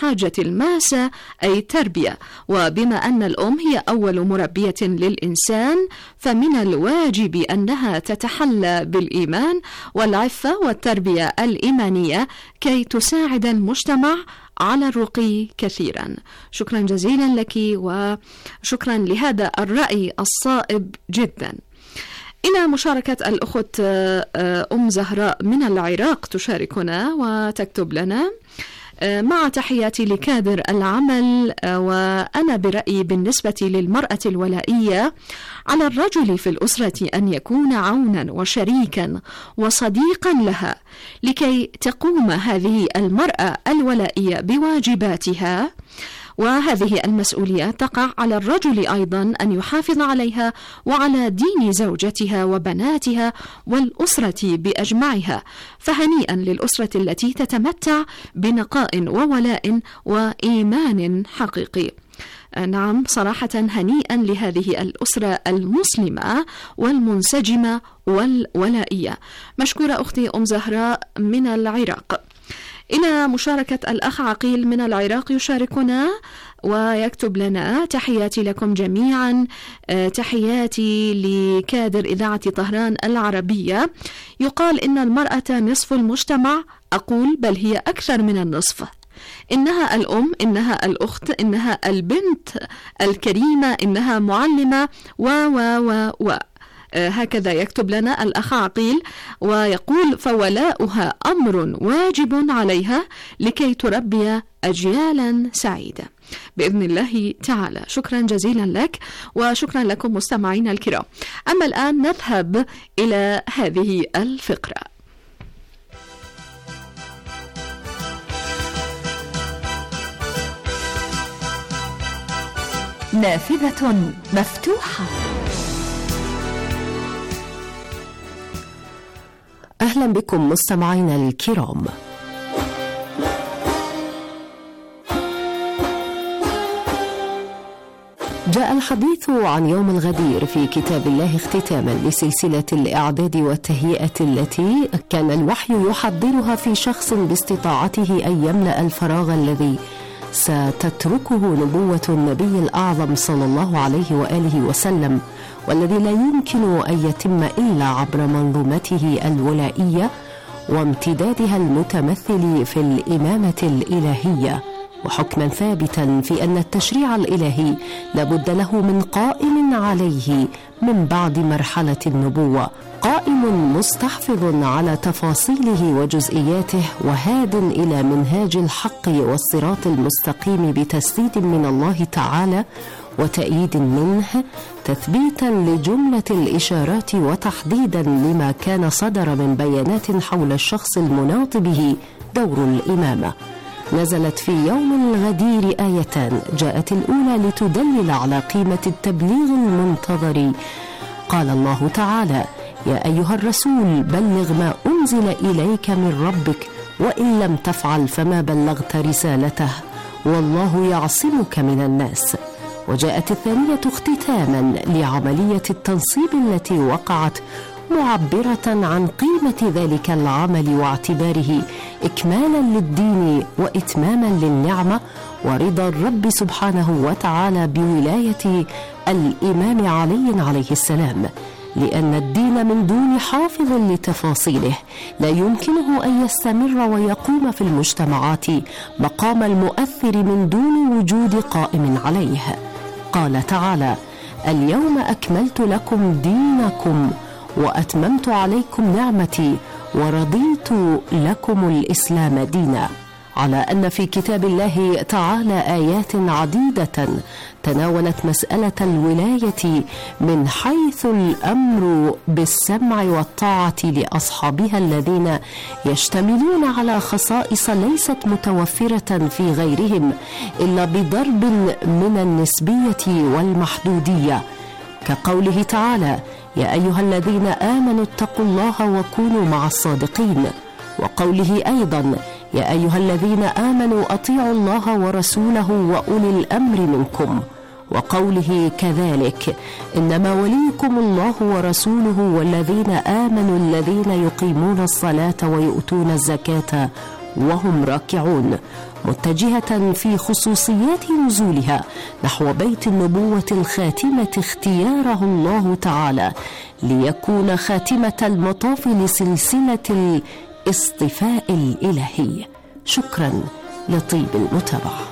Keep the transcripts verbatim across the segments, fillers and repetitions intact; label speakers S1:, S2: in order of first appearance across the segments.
S1: حاجة الماسة أي تربية، وبما أن الأم هي أول مربية للإنسان فمن الواجب أنها تتحلى بالإيمان والعفة والتربية الإيمانية كي تساعد المجتمع على الرقي كثيرا. شكرا جزيلا لك وشكرا لهذا الرأي الصائب جدا. إلى مشاركة الأخت أم زهراء من العراق تشاركنا وتكتب لنا: مع تحياتي لكادر العمل، وأنا برأيي بالنسبة للمرأة الولائية على الرجل في الأسرة أن يكون عونا وشريكا وصديقا لها لكي تقوم هذه المرأة الولائية بواجباتها، وهذه المسؤولية تقع على الرجل أيضا أن يحافظ عليها وعلى دين زوجتها وبناتها والأسرة بأجمعها، فهنيئا للأسرة التي تتمتع بنقاء وولاء وإيمان حقيقي. نعم صراحة هنيئا لهذه الأسرة المسلمة والمنسجمة والولائية. مشكورة أختي أم زهراء من العراق. إلى مشاركة الأخ عقيل من العراق يشاركنا ويكتب لنا: تحياتي لكم جميعا، تحياتي لكادر إذاعة طهران العربية. يقال إن المرأة نصف المجتمع، أقول بل هي أكثر من النصف. إنها الأم، إنها الأخت، إنها البنت الكريمة، إنها معلمة و و و و هكذا يكتب لنا الأخ عقيل، ويقول: فولاؤها أمر واجب عليها لكي تربي أجيالا سعيدة بإذن الله تعالى. شكرا جزيلا لك وشكرا لكم مستمعينا الكرام. أما الآن نذهب إلى هذه الفقرة.
S2: نافذة مفتوحة. أهلا بكم مستمعينا الكرام. جاء الحديث عن يوم الغدير في كتاب الله اختتاما لسلسلة الإعداد والتهيئة التي كان الوحي يحضرها في شخص باستطاعته أن يملأ الفراغ الذي ستتركه نبوة النبي الأعظم صلى الله عليه وآله وسلم، والذي لا يمكن أن يتم إلا عبر منظومته الولائية وامتدادها المتمثل في الإمامة الإلهية، وحكما ثابتا في أن التشريع الإلهي لابد له من قائم عليه من بعد مرحلة النبوة، قائم مستحفظ على تفاصيله وجزئياته، وهاد إلى منهاج الحق والصراط المستقيم بتسديد من الله تعالى وتأييد منه، تثبيتا لجملة الإشارات وتحديدا لما كان صدر من بيانات حول الشخص المناط به دور الإمامة. نزلت في يوم الغدير آيتان، جاءت الأولى لتدلل على قيمة التبليغ المنتظر. قال الله تعالى: يا أيها الرسول بلغ ما أنزل إليك من ربك وإن لم تفعل فما بلغت رسالته والله يعصمك من الناس. وجاءت الثانية اختتاما لعملية التنصيب التي وقعت، معبرة عن قيمة ذلك العمل واعتباره إكمالا للدين وإتماما للنعمة ورضا الرب سبحانه وتعالى بولاية الإمام علي عليه السلام، لأن الدين من دون حافظ لتفاصيله لا يمكنه أن يستمر ويقوم في المجتمعات مقام المؤثر من دون وجود قائم عليه. قال تعالى: اليوم أكملت لكم دينكم وأتممت عليكم نعمتي ورضيت لكم الإسلام دينا. على أن في كتاب الله تعالى آيات عديدة تناولت مسألة الولاية من حيث الأمر بالسمع والطاعة لأصحابها الذين يشتملون على خصائص ليست متوفرة في غيرهم إلا بضرب من النسبية والمحدودية، كقوله تعالى: يا أيها الذين آمنوا اتقوا الله وكونوا مع الصادقين، وقوله أيضا: يا أيها الذين آمنوا أطيعوا الله ورسوله وأولي الأمر منكم، وقوله كذلك: إنما وليكم الله ورسوله والذين آمنوا الذين يقيمون الصلاة ويؤتون الزكاة وهم راكعون، متجهة في خصوصيات نزولها نحو بيت النبوة الخاتمة اختياره الله تعالى ليكون خاتمة المطاف لسلسلة الاصطفاء الإلهي. شكرا لطيب المتابعة.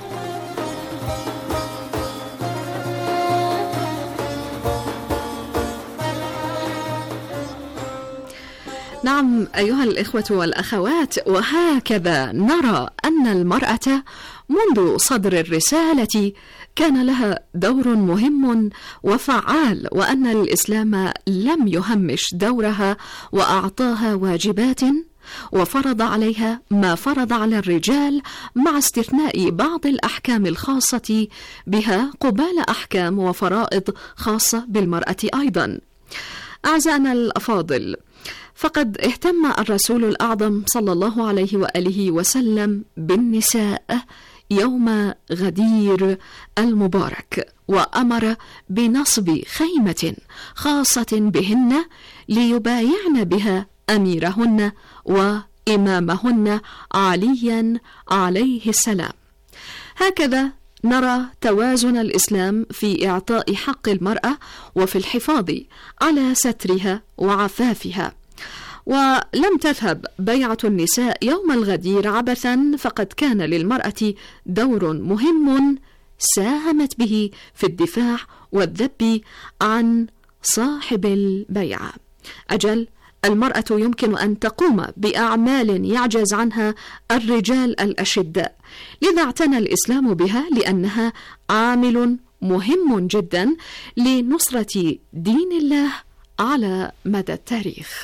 S1: نعم أيها الإخوة والأخوات، وهكذا نرى أن المرأة منذ صدر الرسالة كان لها دور مهم وفعال، وأن الإسلام لم يهمش دورها وأعطاها واجبات وفرض عليها ما فرض على الرجال، مع استثناء بعض الأحكام الخاصة بها قبال أحكام وفرائض خاصة بالمرأة أيضا. أعزائنا الأفاضل، فقد اهتم الرسول الأعظم صلى الله عليه وآله وسلم بالنساء يوم غدير المبارك، وأمر بنصب خيمة خاصة بهن ليبايعن بها أميرهن وإمامهن عليا عليه السلام. هكذا نرى توازن الإسلام في إعطاء حق المرأة وفي الحفاظ على سترها وعفافها. ولم تذهب بيعة النساء يوم الغدير عبثا، فقد كان للمرأة دور مهم ساهمت به في الدفاع والذب عن صاحب البيعة. أجل المرأة يمكن أن تقوم بأعمال يعجز عنها الرجال الأشداء، لذا اعتنى الإسلام بها لأنها عامل مهم جدا لنصرة دين الله على مدى التاريخ.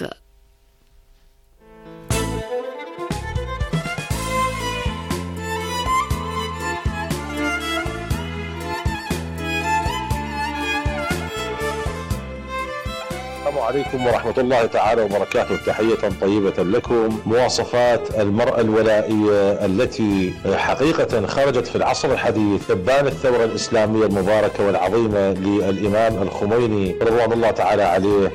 S3: السلام عليكم ورحمة الله تعالى وبركاته. تحية طيبة لكم. مواصفات المرأة الولائية التي حقيقة خرجت في العصر الحديث إبان الثورة الإسلامية المباركة والعظيمة للإمام الخميني رضوان الله تعالى عليه،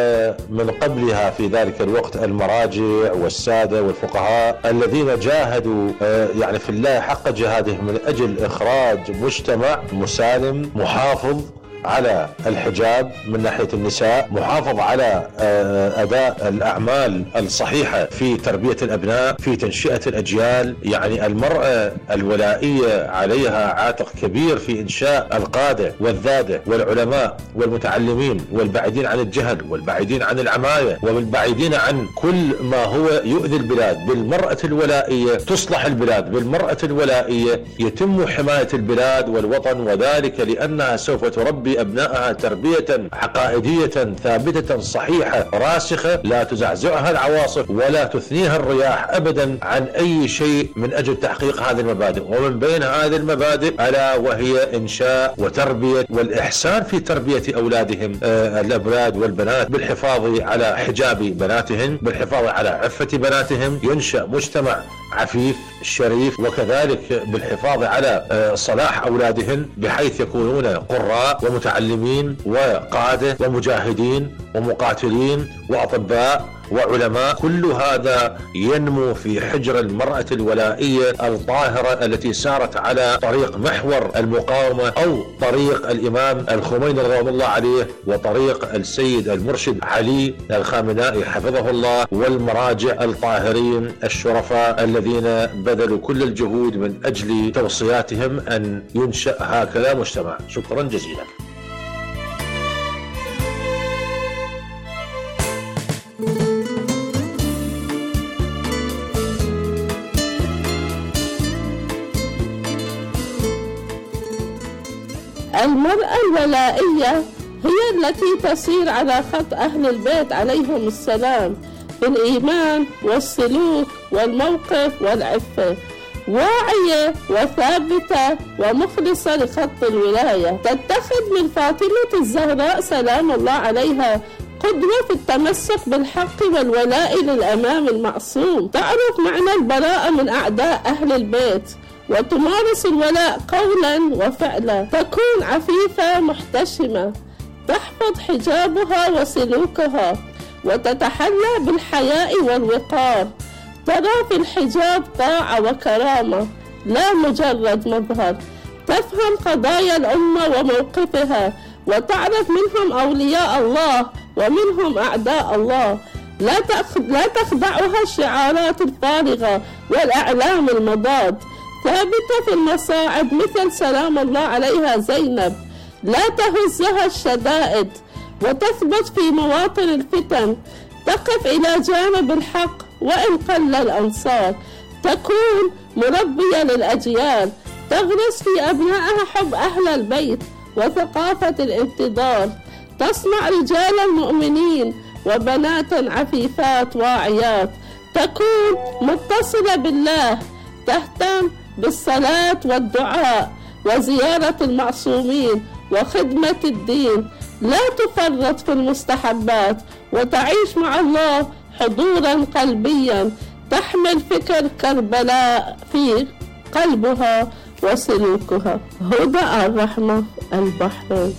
S3: ومن قبلها في ذلك الوقت المراجع والسادة والفقهاء الذين جاهدوا يعني في الله حق جهادهم من أجل إخراج مجتمع مسالم محافظ على الحجاب من ناحية النساء، محافظ على أداء الأعمال الصحيحة في تربية الأبناء، في تنشئة الأجيال. يعني المرأة الولائية عليها عاتق كبير في إنشاء القادة والذادة والعلماء والمتعلمين والبعيدين عن الجهل والبعيدين عن العماية والبعيدين عن كل ما هو يؤذي البلاد. بالمرأة الولائية تصلح البلاد، بالمرأة الولائية يتم حماية البلاد والوطن، وذلك لأنها سوف تربي أبنائها تربية عقائدية ثابتة صحيحة راسخة لا تزعزعها العواصف ولا تثنيها الرياح أبدا عن أي شيء من أجل تحقيق هذه المبادئ. ومن بين هذه المبادئ ألا وهي إنشاء وتربية والإحسان في تربية أولادهم آه الأولاد والبنات، بالحفاظ على حجاب بناتهم، بالحفاظ على عفة بناتهم، ينشأ مجتمع عفيف شريف، وكذلك بالحفاظ على صلاح أولادهن بحيث يكونون قراء ومتعلمين وقادة ومجاهدين ومقاتلين وأطباء وعلماء. كل هذا ينمو في حجر المرأة الولائية الطاهرة التي سارت على طريق محور المقاومة أو طريق الإمام الخميني رضوان الله عليه وطريق السيد المرشد علي الخامنائي حفظه الله والمراجع الطاهرين الشرفاء الذين بذلوا كل الجهود من أجل توصياتهم أن ينشأ هكذا مجتمع. شكرا جزيلا.
S4: المرأة الولائية هي التي تسير على خط أهل البيت عليهم السلام في الإيمان والسلوك والموقف والعفة، واعية وثابتة ومخلصة لخط الولاية، تتخذ من فاطمة الزهراء سلام الله عليها قدوة في التمسك بالحق والولاء للأمام المعصوم، تعرف معنى البراءة من أعداء أهل البيت وتمارس الولاء قولا وفعلا، تكون عفيفة محتشمة، تحفظ حجابها وسلوكها وتتحلى بالحياء والوقار، ترى في الحجاب طاعة وكرامة، لا مجرد مظهر. تفهم قضايا الأمة وموقفها، وتعرف منهم أولياء الله ومنهم أعداء الله. لا لا تخدعها الشعارات الفارغة والأعلام المضاد. ثابتة في المصاعب مثل سلام الله عليها زينب، لا تهزها الشدائد، وتثبت في مواطن الفتن. تقف إلى جانب الحق وإن قل الأنصار. تكون مربية للأجيال، تغرس في أبنائها حب أهل البيت وثقافة الانتظار. تصنع رجالا مؤمنين وبنات عفيفات واعيات. تكون متصلة بالله، تهتم بالصلاة والدعاء وزيارة المعصومين وخدمة الدين. لا تفرط في المستحبات، وتعيش مع الله حضورا قلبيا. تحمل فكر كربلاء في قلبها وسلوكها. هدى الرحمة، البحرين.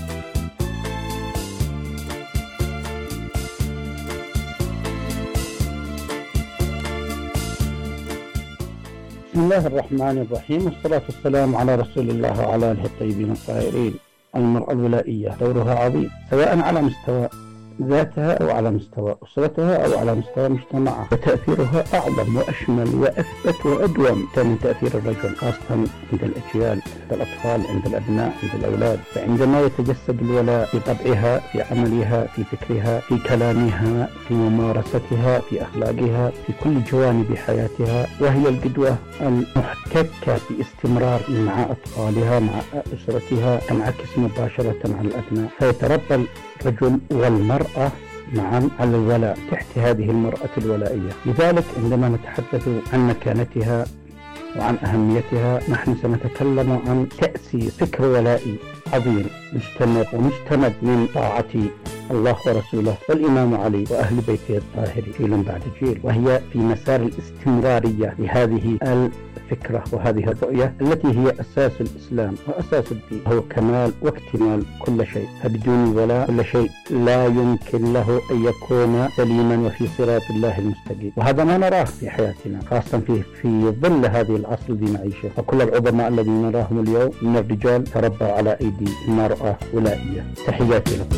S5: بسم الله الرحمن الرحيم، والصلاة والسلام على رسول الله وعلى آله الطيبين الطاهرين. المرأة الولائية دورها عظيم، سواء على مستوى ذاتها أو على مستوى أسرتها أو على مستوى مجتمعها، وتأثيرها أعظم وأشمل وأثبت وأدوم من تأثير الرجل، خاصة عند الأجيال، عند الأطفال، عند الأبناء، عند الأولاد. فعندما يتجسد الولاء في طبعها، في عملها، في فكرها، في كلامها، في ممارستها، في أخلاقها، في كل جوانب حياتها، وهي القدوة المحتكة باستمرار مع أطفالها، مع أسرتها، تنعكس مباشرة على الأبناء. فيتربى الرجل والمرأة معا على الولاء تحت هذه المرأة الولائية. لذلك عندما نتحدث عن مكانتها وعن أهميتها، نحن سنتكلم عن تأسيس فكر ولائي عظيم مستمر ومستمد من طاعة الله ورسوله والإمام علي وأهل بيته الطاهر جيلا بعد جيل، وهي في مسار الاستمرارية لهذه الفكرة وهذه الرؤية التي هي أساس الإسلام وأساس الدين، هو كمال واكتمال كل شيء. فبدون الولاء كل شيء لا يمكن له أن يكون سليما وفي صراط الله المستقيم. وهذا ما نراه في حياتنا، خاصة في في ظل هذه العصر الذي نعيشه. وكل العظماء الذين نراهم اليوم من الرجال تربوا على أيدي المرأة ولائية. تحياتي لكم.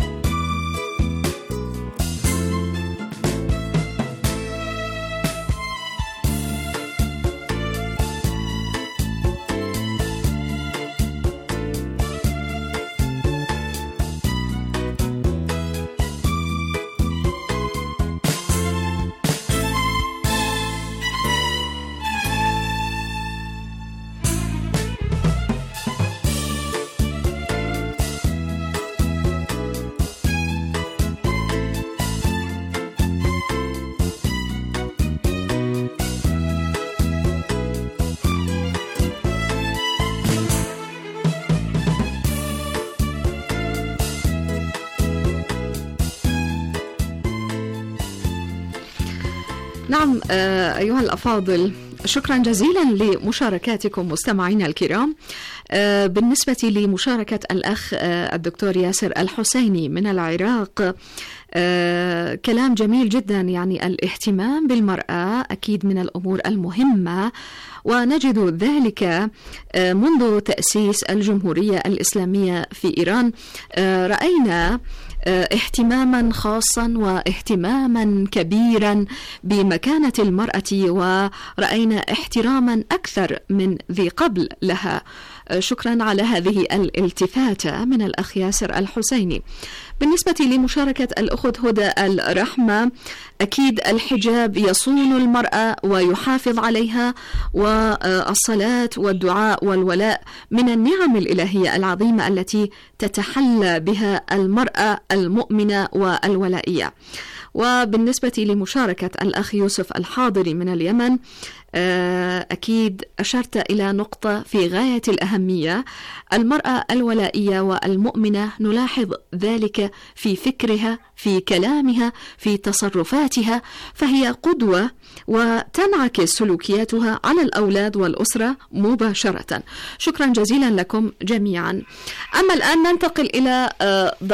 S1: نعم أيها الأفاضل، شكرا جزيلا لمشاركاتكم مستمعينا الكرام. بالنسبة لمشاركة الأخ الدكتور ياسر الحسيني من العراق، كلام جميل جدا. يعني الاهتمام بالمرأة أكيد من الأمور المهمة، ونجد ذلك منذ تأسيس الجمهورية الإسلامية في إيران. رأينا اهتماما خاصا واهتماما كبيرا بمكانة المرأة، ورأينا احتراما أكثر من ذي قبل لها. شكرا على هذه الالتفاتة من الأخ ياسر الحسيني. بالنسبة لمشاركة الأخت هدى الرحمة، أكيد الحجاب يصون المرأة ويحافظ عليها، والصلاة والدعاء والولاء من النعم الإلهية العظيمة التي تتحلى بها المرأة المؤمنة والولائية. وبالنسبة لمشاركة الأخ يوسف الحاضري من اليمن، أكيد أشرت إلى نقطة في غاية الأهمية. المرأة الولائية والمؤمنة نلاحظ ذلك في فكرها، في كلامها، في تصرفاتها، فهي قدوة وتنعكس سلوكياتها على الأولاد والأسرة مباشرة. شكرا جزيلا لكم جميعا. أما الآن ننتقل إلى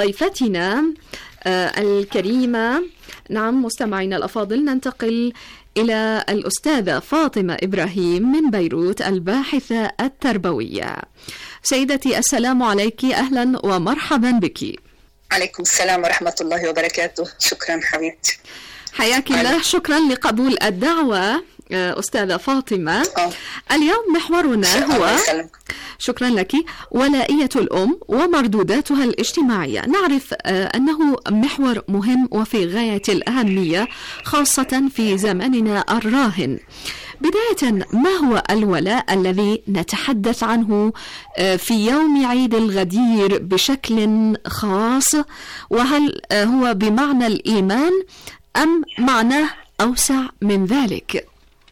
S1: ضيفتنا الكريمة. نعم مستمعينا الأفاضل، ننتقل إلى الأستاذة فاطمة إبراهيم من بيروت الباحثة التربوية. سيدتي السلام عليك، أهلا ومرحبا بك.
S6: عليكم السلام ورحمة الله وبركاته. شكرا حبيبتي.
S1: حياك الله. شكرا لقبول الدعوة أستاذة فاطمة. أوه. اليوم محورنا هو شكرا لك ولائية الأم ومردوداتها الاجتماعية. نعرف أنه محور مهم وفي غاية الأهمية خاصة في زمننا الراهن. بداية، ما هو الولاء الذي نتحدث عنه في يوم عيد الغدير بشكل خاص؟ وهل هو بمعنى الإيمان أم معناه أوسع من ذلك؟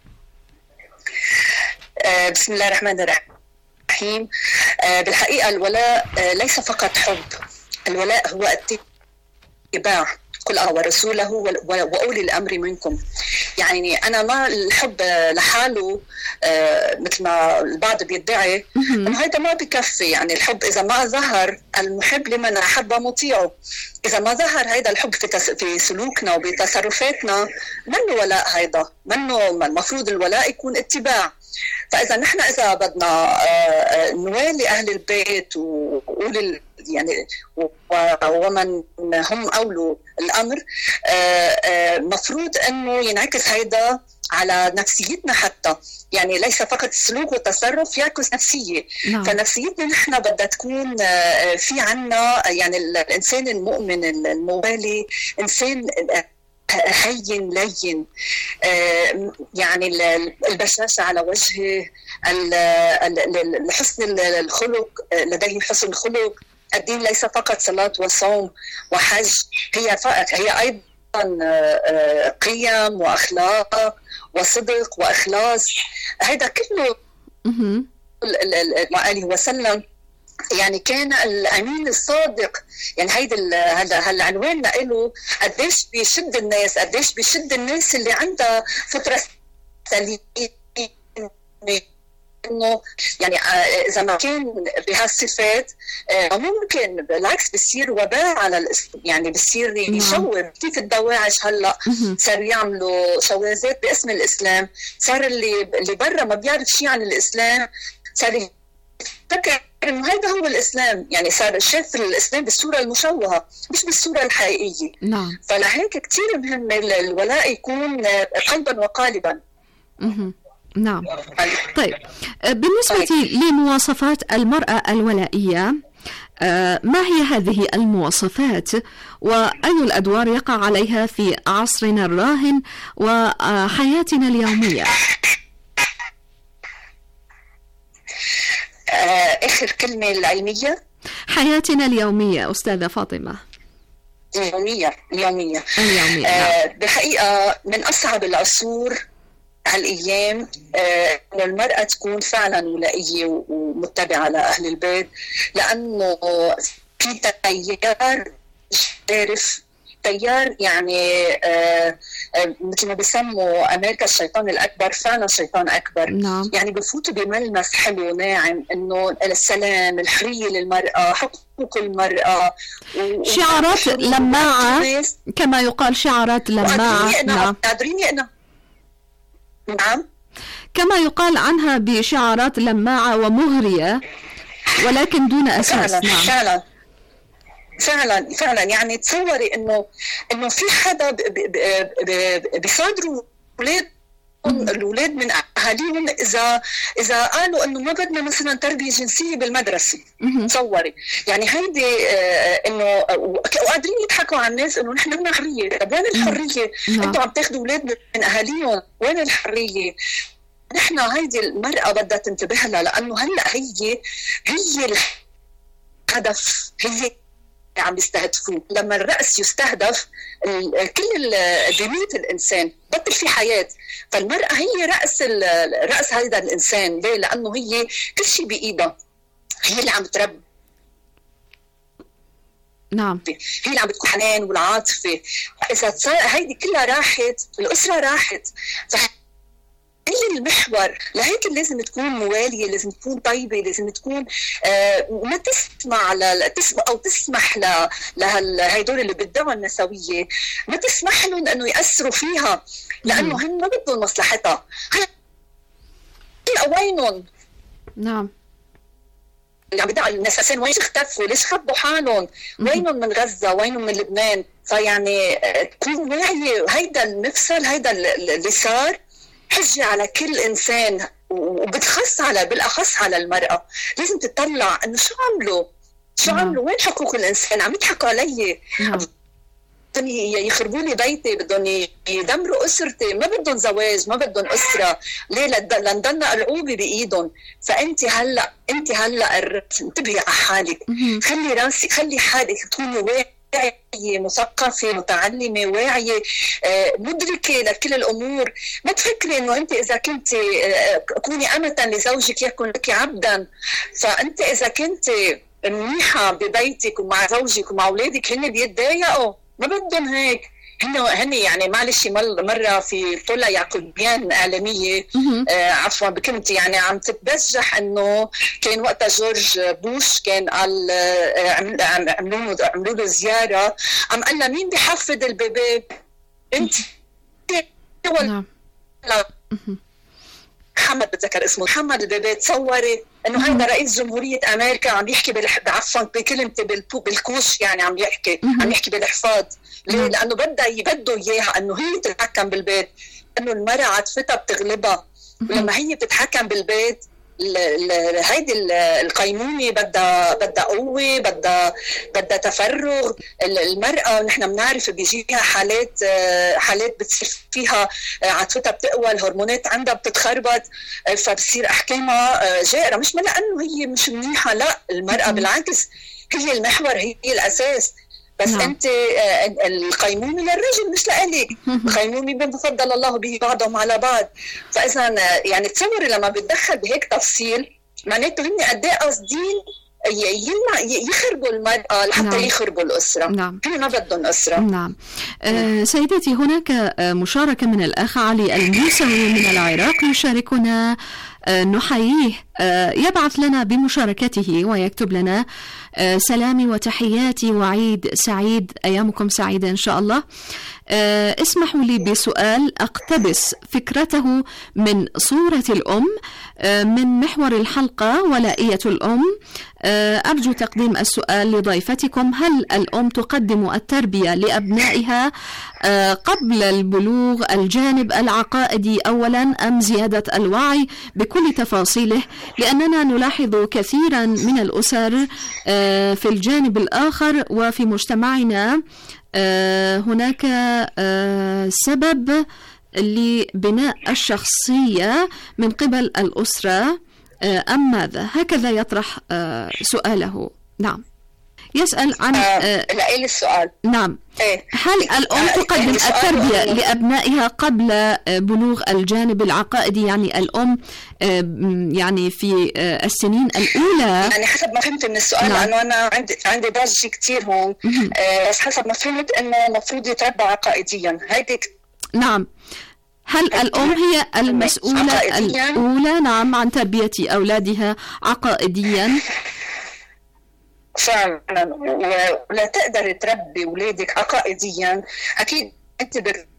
S6: بسم الله الرحمن الرحيم. بالحقيقة الولاء ليس فقط حب، الولاء هو اتباع قل الله ورسوله وأولي الأمر منكم. يعني أنا ما الحب لحاله مثل ما البعض بيدعي أنه هذا ما بكفي. يعني الحب إذا ما ظهر، المحب لمن أحب مطيعه، إذا ما ظهر هذا الحب في, تس... في سلوكنا وبتصرفاتنا منه ولاء. هذا منه، المفروض الولاء يكون اتباع. فإذا نحن إذا بدنا نوالي أهل البيت وأولي يعني ومن هم أولو الأمر، مفروض أنه ينعكس هيدا على نفسيتنا حتى. يعني ليس فقط السلوك والتصرف يعكس نفسية. نعم. فنفسيتنا نحن بدها تكون في عنا، يعني الإنسان المؤمن الموالي إنسان هين لين، يعني البشاشة على وجهه، الحسن الخلق، لديه حسن الخلق. الدين ليس فقط صلاة وصوم وحج، هي فقط هي أيضا قيم وأخلاق وصدق وإخلاص. هذا كله وآله وسلم يعني كان الأمين الصادق. يعني هيدا هذا هالعنوان له قديش بيشد الناس، قديش بيشد الناس اللي عندها فطرة سليمة. إنه يعني إذا ما كان بهالصفات ممكن بالعكس بيصير وباء على الإسلام. يعني بيصير يشوه. كيف الدواعش هلا صار يعملوا شواذات باسم الإسلام، صار اللي اللي برا ما بيعرف شيء عن الإسلام صار فكر إنه هذا هو الإسلام. يعني صار شاف الإسلام بالصورة المشوهة مش بالصورة الحقيقية.
S1: نعم.
S6: فلهيك كتير مهم الولاء يكون قلبا وقالبا.
S1: نعم. طيب، بالنسبة لمواصفات المرأة الولائية، ما هي هذه المواصفات وأي الأدوار يقع عليها في عصرنا الراهن وحياتنا اليومية؟
S6: آخر كلمة العلمية،
S1: حياتنا اليومية أستاذة فاطمة.
S6: اليومية اليومية,
S1: اليومية.
S6: آه بحقيقة من أصعب العصور هالأيام آه إنه المرأة تكون فعلا ولائية ومتبعة لأهل البيت، لأنه في تيار عارف تيار يعني آه آه مثل ما بيسموا أمريكا الشيطان الأكبر، فعلا شيطان أكبر.
S1: نعم. يعني
S6: بفوتوا بملمس حلو ناعم إنه السلام، الحرية للمرأة، حقوق المرأة،
S1: شعارات لماعة كما يقال، شعارات لماعة.
S6: نعم. قادريني أنا نعم
S1: كما يقال عنها بشعارات لماعة ومغرية ولكن دون أساس.
S6: فعلا.
S1: نعم.
S6: فعلا فعلا فعلا يعني تصوري انه انه في حدا بيصادروا اولاد الاولاد من اهاليهم اذا اذا قالوا انه ما بدنا مثلا تربيه جنسيه بالمدرسه. تصوري يعني هيدي آه انه وقادرين يضحكوا على الناس انه نحن بدنا حريه. طب وين الحريه؟ انتم عم تاخذوا اولاد من اهاليهم، وين الحريه؟ نحن هيدي المراه بدها تنتبه لها، لانه هلا هي هي الهدف، هي عم يستهدفوه. لما الرأس يستهدف كل بيموت الإنسان، بطل في حياة. فالمرأة هي رأس رأس هذا الإنسان. ليه؟ لأنه هي كل شيء بإيدها، هي اللي عم تربي.
S1: نعم.
S6: هي اللي عم بتكون حنان والعاطفة. إذا هيدي كلها راحت، الأسرة راحت. المحور لهيك لازم تكون موالية، لازم تكون طيبة، لازم تكون آه ما تسمع ل... تسمع أو تسمح ل... لهيدول اللي بيدعوا النسوية، ما تسمح لهم أنه يأثروا فيها، لأنه هم ما بدهم مصلحتها. هلا وينهم؟
S1: نعم.
S6: يعني بدأ الناس أساساً وين اختفوا؟ ليش خبوا حالهم؟ وينهم من غزة؟ وينهم من لبنان؟ فيعني تكون واعية. هيدا المفصل، هيدا اللي صار حجة على كل إنسان، وبتخص على بالأخص على المرأة. لازم تطلع إنه شو عملوا؟ شو عملوا؟ وين حقوق الإنسان؟ عم يضحكوا علي، بدهم يخربوا لي بيتي، بدهم يدمروا أسرتي، ما بدهم زواج، ما بدهم أسرة، ليه؟ لنضلنا ألعوبة بإيدهم. فأنت هلا أنت هلا انتبهي على حالك، خلي راسك، خلي حالك تكوني واعية، مثقفة، متعلمة، واعية، مدركة لكل الأمور. ما تفكري إنه أنت إذا كنت كوني أمة لزوجك يكون لك عبدا. فأنت إذا كنت منيحة ببيتك ومع زوجك ومع أولادك هن بيتضايقوا، ما بدهم هيك. هن هن يعني معلش مرة في طلع يعقوبيان إعلامية آه عفوا بكلمتي يعني عم تتبجح إنه كان وقتها جورج بوش كان قال آه عملوا عملوا له زيارة، عم قال له مين بيحفظ البيبي؟ أنت ولا محمد بتذكر اسمه محمد البيبي. تصوري انه هذا رئيس جمهورية امريكا عم يحكي عفوا بكلمتي بالكوش، يعني عم يحكي عم يحكي بالحفاظ. ليه؟ لانه بدها بده اياها انه هي تتحكم بالبيت، انه المرأة عاطفتها بتغلبها، ولما هي بتتحكم بالبيت هيدي القيمومة بدها بدها قوة، بدها بدها تفرغ. المرأة نحن بنعرف بيجيها حالات حالات بتصير فيها عاطفتها بتقوى، الهرمونات عندها بتتخربط، فبصير أحكامها جائرة، مش لأنه هي مش منيحة، لا، المرأة بالعكس هي المحور، هي الأساس. بس نعم. أنت القيمومة للرجل مش لإلك، القيمومة بفضل الله به بعضهم على بعض. فإذا يعني تصوري لما بتدخل بهيك تفصيل معناته هن قد ايه قاصدين يخربوا المرأة لحتى نعم. يخربوا الأسرة. نعم. هن ما بدهم أسرة.
S1: نعم. آه سيدتي، هناك مشاركة من الأخ علي الموسوي من العراق يشاركنا. آه نحييه، آه يبعث لنا بمشاركته ويكتب لنا: آه سلامي وتحياتي وعيد سعيد، أيامكم سعيدة إن شاء الله. آه اسمحوا لي بسؤال أقتبس فكرته من صورة الأم آه من محور الحلقة ولائية الأم. آه أرجو تقديم السؤال لضيفتكم: هل الأم تقدم التربية لأبنائها آه قبل البلوغ الجانب العقائدي أولا، أم زيادة الوعي بكل تفاصيله؟ لأننا نلاحظ كثيرا من الأسر آه في الجانب الآخر وفي مجتمعنا آه هناك آه سبب لبناء الشخصية من قبل الأسرة، آه أم ماذا؟ هكذا يطرح آه سؤاله. نعم، يسأل عن
S6: آه لا إيه السؤال؟
S1: نعم.
S6: إيه؟
S1: هل الأم تقدم التربية لأبنائها قبل بلوغ الجانب العقائدي؟ يعني الأم يعني في السنين الأولى،
S6: يعني حسب ما فهمت من السؤال، نعم. لأنه أنا عندي عندي ضجة كتير هون، بس حسب ما فهمت إنه مفروض يتربى عقائديا. هيدي
S1: نعم. هل الأم هي المسؤولة عقائدياً؟ الأولى نعم عن تربية أولادها عقائديا؟
S6: فعلا، ولا تقدر تربي أولادك عقائديا. أكيد أنت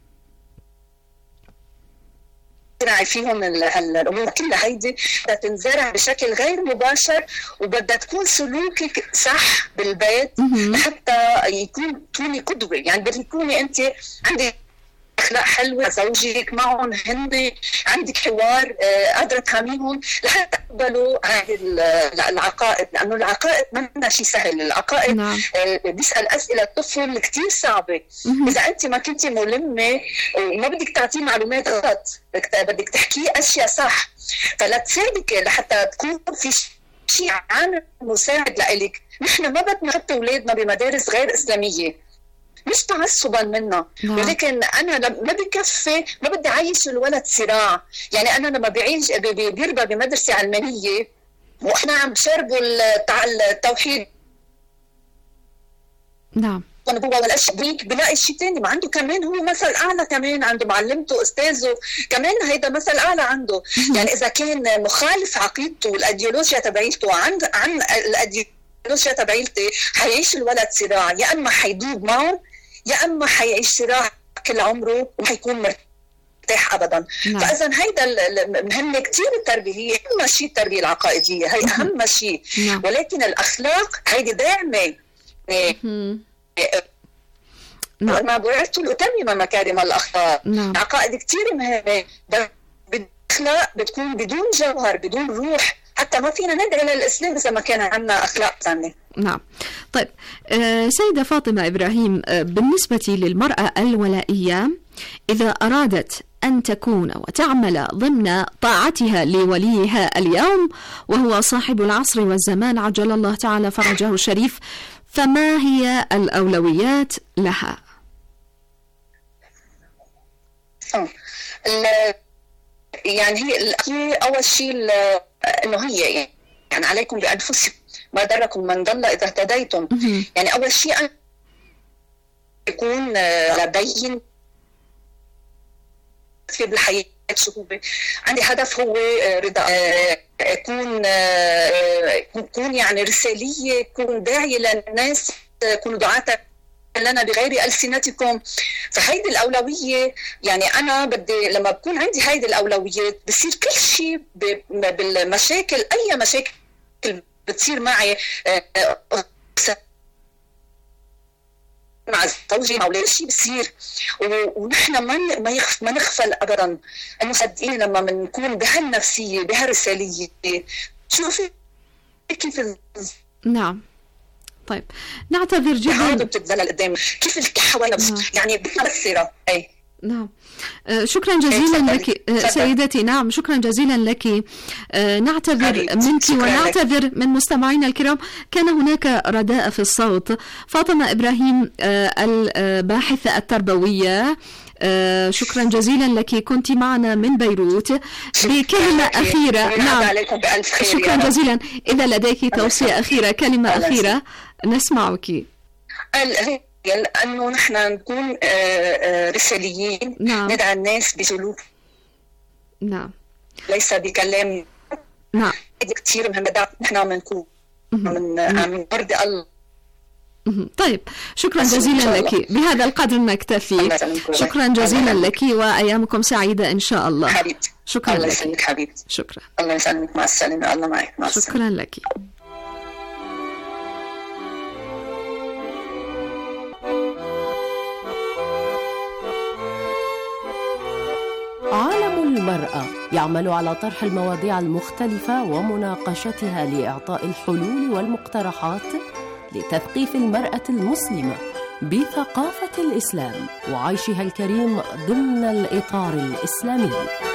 S6: بتزرعي فيهم الأمور كلها، هيدي بدها تنزرع بشكل غير مباشر، وبدها تكون سلوكك صح بالبيت حتى يكون تكوني قدوة. يعني بدك تكوني أنت عندك أخلاق حلوة، زوجك معهم هن عندك حوار قادرة تحاميهم لحتى تقبلوا هذه العقائد، لأنه العقائد ما شيء سهل. العقائد نعم. بيسأل أسئلة الطفل كتير صعبة. إذا أنت ما كنتي ملمة وما بدك تعطيه معلومات غلط، بدك تحكيه أشياء صح، فلا تساعدك لحتى تكون في شيء عامل مساعد لإلك. نحن ما بدنا نحط أولادنا بمدارس غير إسلامية، مش تعصبا منا، نعم. ولكن أنا ما بكفي، ما بدي أعيش الولد صراع. يعني أنا لما بعيش بيربى بمدرسة علمانية وإحنا عم شربوا التوحيد،
S1: نعم،
S6: ونبوة ولا شيء، بلاقي شيء تاني ما عنده كمان هو مثل أعلى، كمان عنده معلمته أستاذه كمان هيدا مثل أعلى عنده. يعني إذا كان مخالف عقيدته والأيديولوجيا تبعيته عن عن الأيديولوجيا تبعيلتي، حيعيش الولد صراع، يا أما حيدوب معه يا أما حيعيش صراع كل عمره وحيكون مرتاح أبدا. نعم. فإذا هيدا مهم كتير التربية، هي أهم شيء التربية العقائدية، هي أهم شيء. نعم. ولكن الأخلاق هيدي داعمة. نعم. ما بعثت لأتمم مكارم الأخلاق. نعم. عقائد كتير مهمة، بالأخلاق بتكون بدون جوهر بدون روح، حتى ما فينا ندعي للإسلام إذا ما كان عندنا أخلاق ثانية.
S1: نعم. طيب آه سيدة فاطمة إبراهيم، آه بالنسبة للمرأة الولائية إذا أرادت أن تكون وتعمل ضمن طاعتها لوليها اليوم وهو صاحب العصر والزمان عجل الله تعالى فرجه الشريف، فما هي الأولويات لها؟
S6: يعني هي أول شيء إنه هي يعني عليكم بأنفسكم ما دركم من ضل إذا اهتديتم. يعني أول شيء أن يكون لبين في بالحياة شو عندي هدف هو رضا، يكون يكون يعني رسالية، يكون داعية للناس، يكونوا دعاة لنا بغير ألسنتكم. فهيدي الأولوية. يعني أنا بدي لما بكون عندي هيدي الأولويات بصير كل شيء بالمشاكل، أي مشاكل بتصير معي مع زوجي مع أولادي شيء بصير، ونحن ما ما يخف ما نغفل أبدا. المصدقين لما بنكون بهالنفسية بهالرسالية شوفي كيف.
S1: نعم. طيب نعتذر جدا
S6: بتتدلل قدام كيف الكحوة يعني بتأثر. أي
S1: نعم. شكرا جزيلا لك سيدتي. نعم شكرا جزيلا لك. نعتذر منك ونعتذر من مستمعينا الكرام، كان هناك رداء في الصوت. فاطمة إبراهيم الباحثة التربوية، شكرا جزيلا لك، كنت معنا من بيروت. بكلمة أخيرة. نعم شكرا جزيلا. إذا لديك توصية أخيرة، كلمة أخيرة نسمعك.
S6: لأنه نحن نكون رساليين. نعم. ندعى الناس بسلوك.
S1: نعم.
S6: ليس بكلام.
S1: نعم.
S6: كثير مهم نحن بنكون من برد الله.
S1: طيب شكرا جزيلا لك، بهذا القدر نكتفي. شكرا جزيلا لك وأيامكم سعيدة إن شاء الله.
S6: حبيبتي.
S1: شكرا
S6: الله
S1: لك.
S6: يسلمك حبيبتي.
S1: شكرا.
S6: الله يسلمك. مع السلامة. الله معك. مع السلامة.
S1: شكرا لك.
S2: عالم المرأة يعمل على طرح المواضيع المختلفة ومناقشتها لإعطاء الحلول والمقترحات لتثقيف المرأة المسلمة بثقافة الإسلام وعيشها الكريم ضمن الإطار الإسلامي.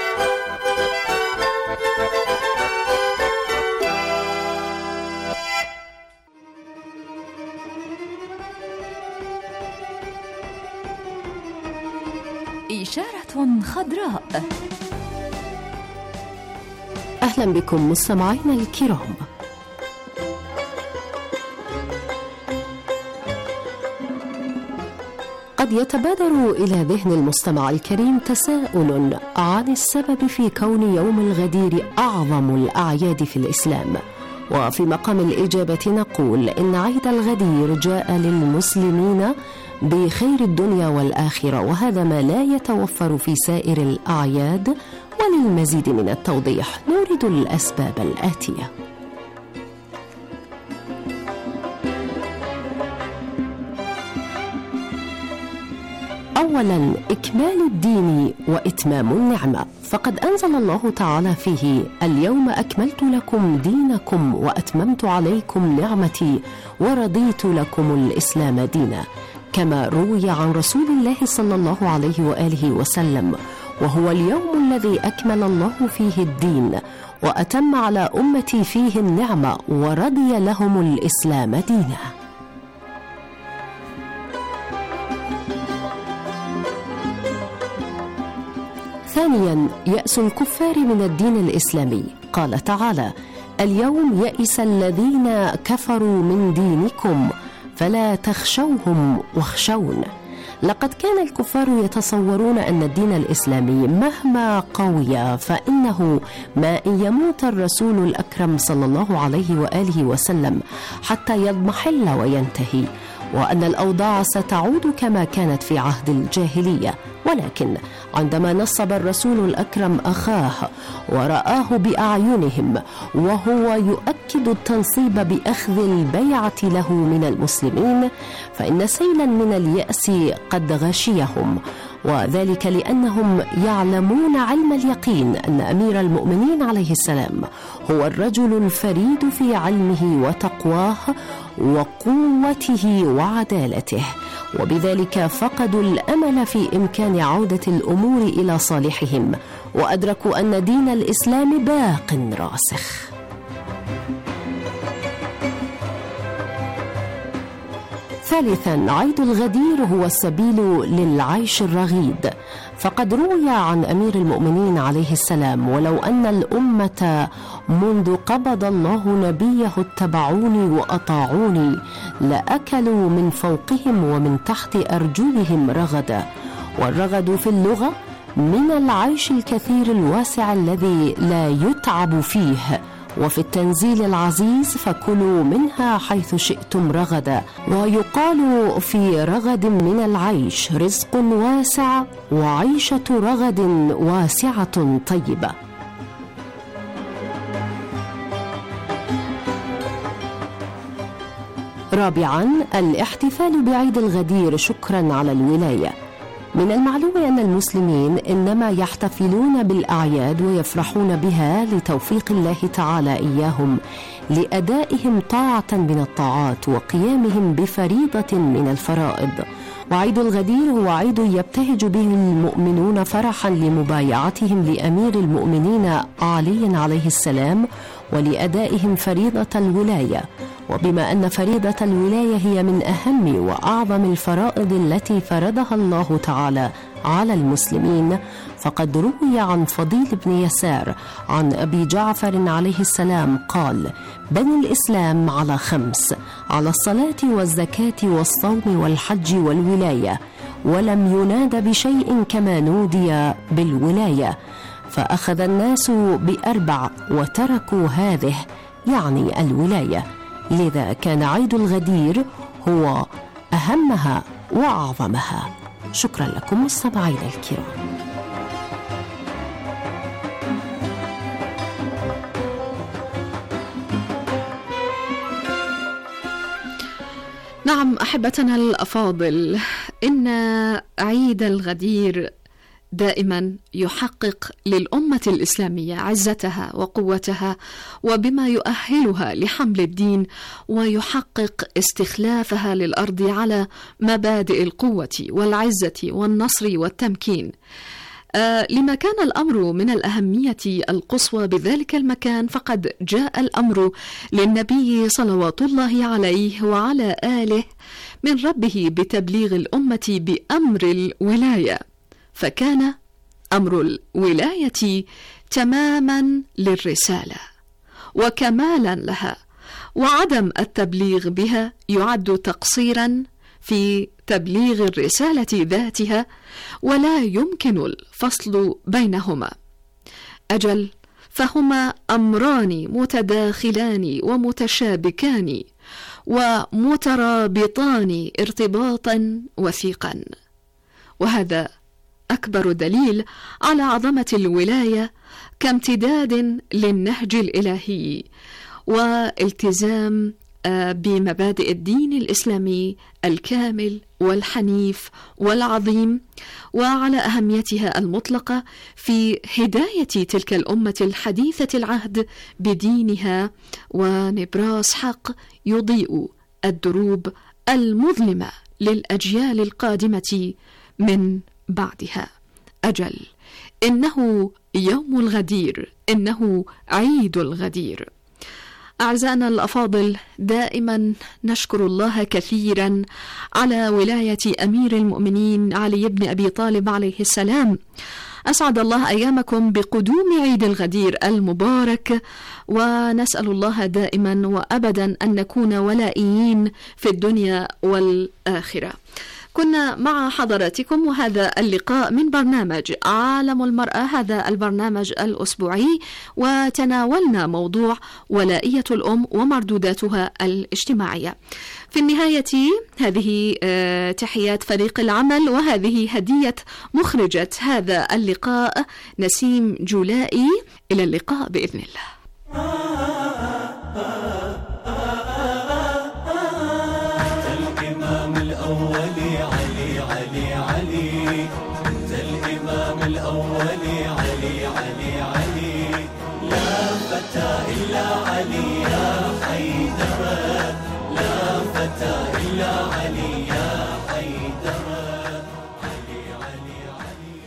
S7: إشارة خضراء.
S2: أهلا بكم مستمعينا الكرام. قد يتبادر إلى ذهن المستمع الكريم تساؤل عن السبب في كون يوم الغدير أعظم الأعياد في الإسلام، وفي مقام الإجابة نقول إن عيد الغدير جاء للمسلمين بخير الدنيا والآخرة، وهذا ما لا يتوفر في سائر الأعياد. وللمزيد من التوضيح نورد الأسباب الآتية. أولاً إكمال الدين وإتمام النعمة، فقد أنزل الله تعالى فيه: اليوم أكملت لكم دينكم وأتممت عليكم نعمتي ورضيت لكم الإسلام دينا، كما روي عن رسول الله صلى الله عليه وآله وسلم: وهو اليوم الذي أكمل الله فيه الدين وأتم على أمتي فيه النعمة ورضي لهم الإسلام دينا. ثانياً يأس الكفار من الدين الإسلامي، قال تعالى: اليوم يئس الذين كفروا من دينكم فلا تخشوهم واخشون. لقد كان الكفار يتصورون أن الدين الإسلامي مهما قوي فإنه ما إن يموت الرسول الأكرم صلى الله عليه وآله وسلم حتى يضمحل وينتهي، وأن الأوضاع ستعود كما كانت في عهد الجاهلية. ولكن عندما نصب الرسول الأكرم أخاه ورآه بأعينهم وهو يؤكد التنصيب بأخذ البيعة له من المسلمين، فإن سيلا من اليأس قد غشيهم، وذلك لأنهم يعلمون علم اليقين أن أمير المؤمنين عليه السلام هو الرجل الفريد في علمه وتقواه وقوته وعدالته، وبذلك فقدوا الأمل في إمكان عودة الأمور إلى صالحهم، وأدركوا أن دين الإسلام باق راسخ. ثالثا، عيد الغدير هو السبيل للعيش الرغيد، فقد روي عن أمير المؤمنين عليه السلام: ولو أن الأمة منذ قبض الله نبيه اتبعوني وأطاعوني لأكلوا من فوقهم ومن تحت أرجلهم رغدا. والرغد في اللغة من العيش الكثير الواسع الذي لا يتعب فيه، وفي التنزيل العزيز: فكلوا منها حيث شئتم رغدا. ويقال في رغد من العيش رزق واسع وعيشة رغد واسعة طيبة. رابعا، الاحتفال بعيد الغدير شكرا على الولاية. من المعلوم أن المسلمين إنما يحتفلون بالأعياد ويفرحون بها لتوفيق الله تعالى إياهم لأدائهم طاعة من الطاعات وقيامهم بفريضة من الفرائض. وعيد الغدير هو عيد يبتهج به المؤمنون فرحا لمبايعتهم لأمير المؤمنين علي عليه السلام ولأدائهم فريضة الولاية. وبما أن فريضة الولاية هي من أهم وأعظم الفرائض التي فرضها الله تعالى على المسلمين، فقد روي عن فضيل بن يسار عن أبي جعفر عليه السلام قال: بني الإسلام على خمس: على الصلاة والزكاة والصوم والحج والولاية، ولم يناد بشيء كما نودي بالولاية، فأخذ الناس بأربع وتركوا هذه، يعني الولاية. لذا كان عيد الغدير هو أهمها وأعظمها. شكرا لكم مستمعينا الكرام.
S1: نعم أحبتنا الأفاضل، إن عيد الغدير دائما يحقق للأمة الإسلامية عزتها وقوتها، وبما يؤهلها لحمل الدين ويحقق استخلافها للأرض على مبادئ القوة والعزة والنصر والتمكين. آه لما كان الأمر من الأهمية القصوى بذلك المكان، فقد جاء الأمر للنبي صلوات الله عليه وعلى آله من ربه بتبليغ الأمة بأمر الولاية، فكان أمر الولاية تماما للرسالة وكمالا لها، وعدم التبليغ بها يعد تقصيرا في تبليغ الرسالة ذاتها، ولا يمكن الفصل بينهما. أجل فهما أمران متداخلان ومتشابكان ومترابطان ارتباطا وثيقا، وهذا أكبر دليل على عظمة الولاية كامتداد للنهج الإلهي والتزام بمبادئ الدين الإسلامي الكامل والحنيف والعظيم، وعلى أهميتها المطلقة في هداية تلك الأمة الحديثة العهد بدينها، ونبراس حق يضيء الدروب المظلمة للأجيال القادمة من بعدها. أجل إنه يوم الغدير، إنه عيد الغدير. أعزائنا الأفاضل، دائما نشكر الله كثيرا على ولاية أمير المؤمنين علي بن أبي طالب عليه السلام، أسعد الله أيامكم بقدوم عيد الغدير المبارك، ونسأل الله دائما وأبدا أن نكون ولائيين في الدنيا والآخرة. كنا مع حضراتكم وهذا اللقاء من برنامج عالم المرأة، هذا البرنامج الأسبوعي، وتناولنا موضوع ولائية الأم ومردوداتها الاجتماعية. في النهاية هذه تحيات فريق العمل، وهذه هدية مخرجة هذا اللقاء نسيم جولائي. إلى اللقاء بإذن الله.
S7: الإمام الأولي علي علي علي، أنت الإمام الأولي علي علي علي، لا فتى إلا علي يا حيدر، لا فتى إلا علي يا حيدر، علي علي علي.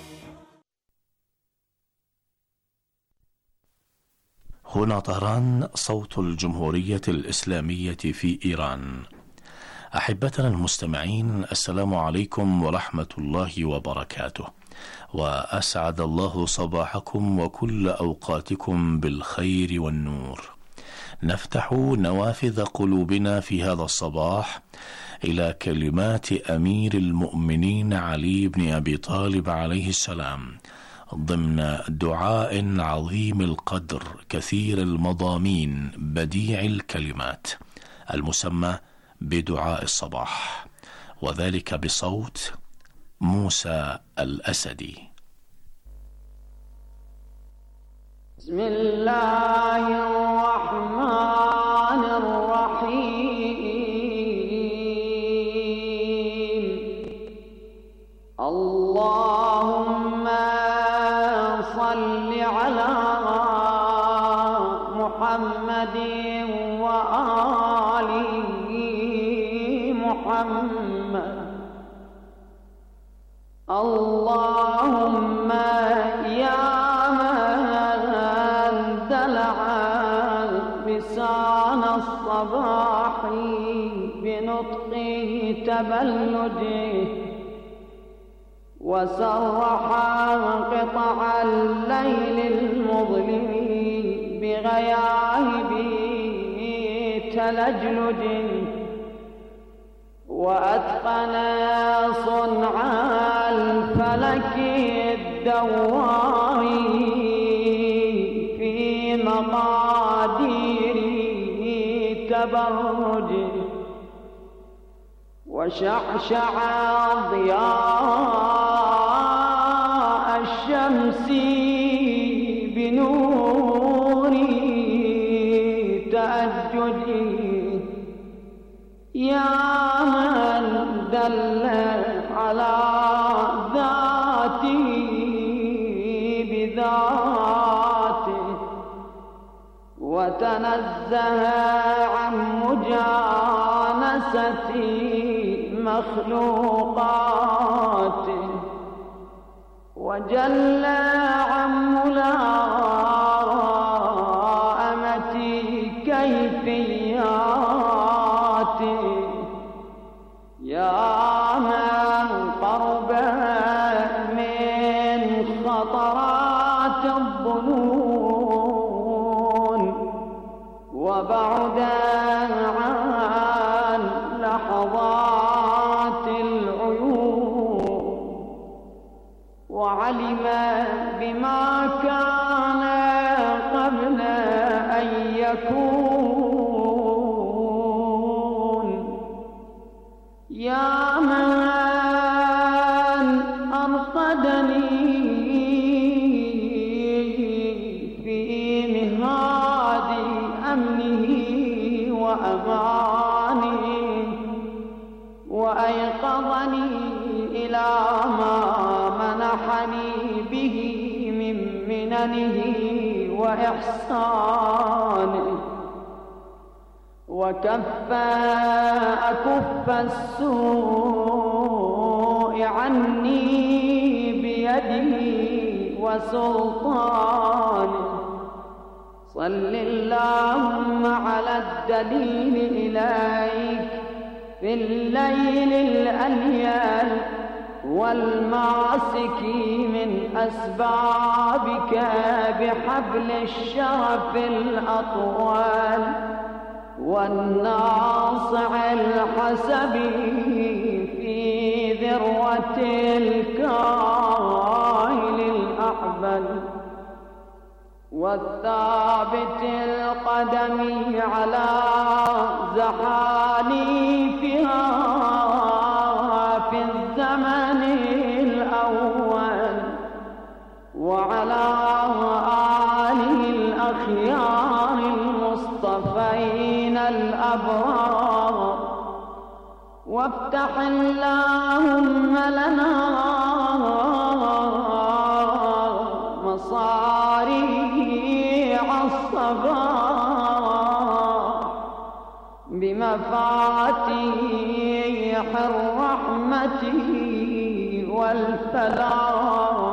S8: هنا طهران، صوت الجمهورية الإسلامية في إيران. أحبتنا المستمعين، السلام عليكم ورحمة الله وبركاته، وأسعد الله صباحكم وكل أوقاتكم بالخير والنور. نفتح نوافذ قلوبنا في هذا الصباح إلى كلمات أمير المؤمنين علي بن أبي طالب عليه السلام، ضمن دعاء عظيم القدر كثير المضامين بديع الكلمات، المسمى بدعاء الصباح، وذلك بصوت موسى الأسدي.
S9: بسم الله الرحمن الرحيم. اللهم صل على محمد وآل محمد. اللهم يا من دلع لسان الصباح بنطق تبلده، وسرح قطع الليل المظلم بغياهب تلجلج، وأتقن صنع الفلك الدوائي في مقادير تبرج، وشعشع ضياء الشمس بنور تأجج، يا من دل على ذاته بذاته، وتنزه عن مجانسة مخلوقاته، وجل عن ملائمة كيفياته، يا من قرب من خطرات الظنون، وبعد عن لحظات العيون، وعلم بما كان قبل أن يكون، يا من أرقدني في مهاد أمنه وأمانه، وأيقظني إلى ما منحني به من مننه وإحسانه، وكف أكف السوء عني بيده وسلطانه. صل اللهم على الدليل إليك في الليل الأليل، والماسك من أسبابك بحبل الشرف الأطول، والناصع الحسبي في ذروة الكائل الأحبل، والثابت القدم على زحاليفها في الزمن الأول، وعلى آله الأخيار المصطفين الأبرار. وافتح اللهم لنا مصاريع الصباح بمفاتيح الرحمة والفلاح،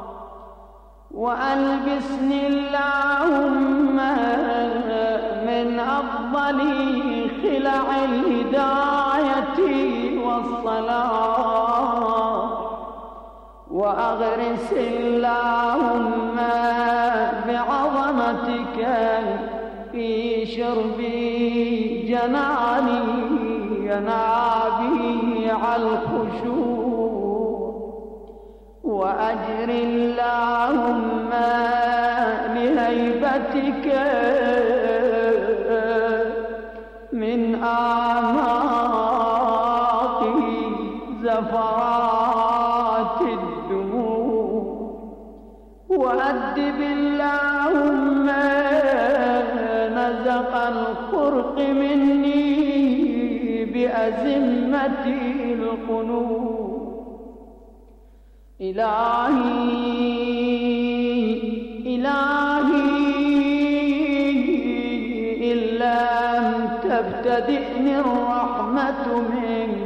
S9: وألبسني اللهم من أفضل خلع الهداية والصلاح، وأغرس اللهم بعظمتك في شرب جناني ينابيع الخشوع، وأجر اللهم لهيبتك من آماق زفرات الدموع، وأدب اللهم نزق الخرق مني بأزمة القلوب. إلهي إلهي إن لم تبتدئني الرحمة منك،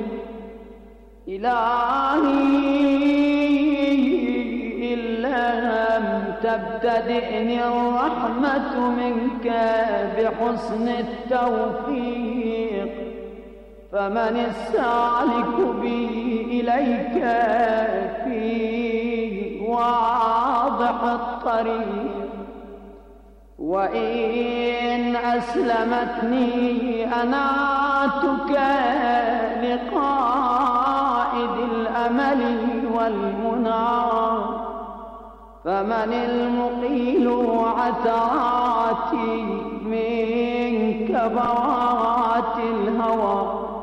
S9: إلهي إن لم تبتدئني الرحمة منك بحسن التوفيق، فمن السالك بي إليك في واضح الطريق، وإن أسلمتني أناتك لقائد الأمل والمنى، فمن المقيل عثراتي من كبوات الهوى،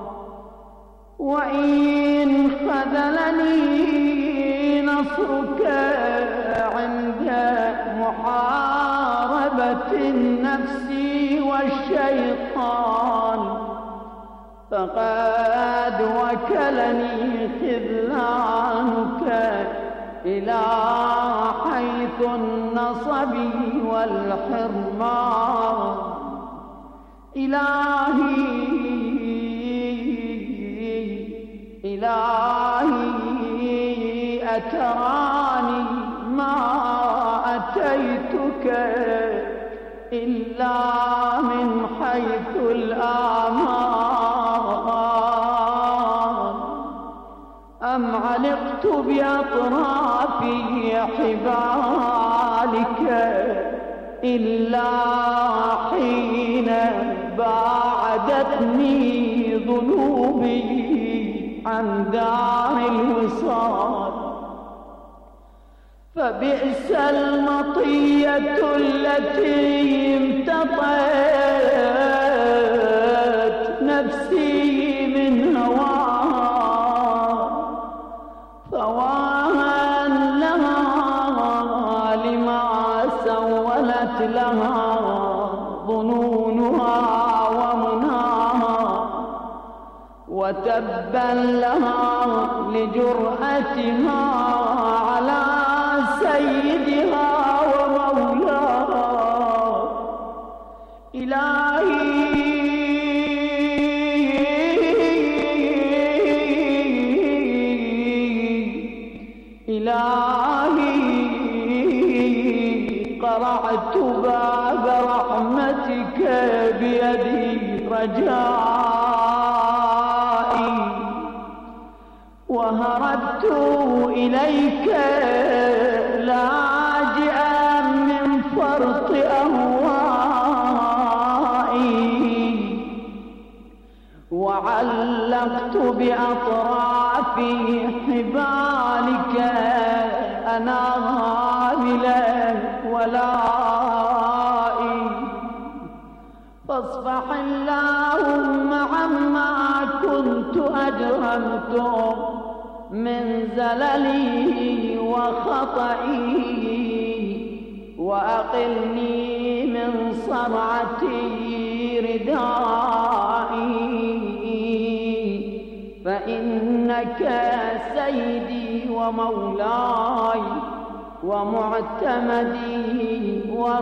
S9: وإن خذلني نصرك عند محاربة النفس والشيطان، فقد وكلني خذلانك إلى حيث النصب والحرمان. إلهي إلهي أتراني ما أتيتك إلا من حيث الآمان، أم علقت بأطراف حبالك إلا حين باعدتني ذنوبي عن دار الوصال، فبئس المطية التي امتطت نفسي من هواها، فواها لها لما سولت لها ظنونها ومناها، وتبا لها لجرأتها على سيدها ومولاها. إلهي إلهي قرعت باب رحمتك بيدي رجائي، وها وهربت إليك لاجئا من فرط أهوائي، وعلقت بأطراف حبالك أنامل ولائي، فاصفح اللهم عما كنت أجرمت من زللي وخطئي، وأقلني من صرعتي ردائي، فإنك سيدي ومولاي ومعتمدي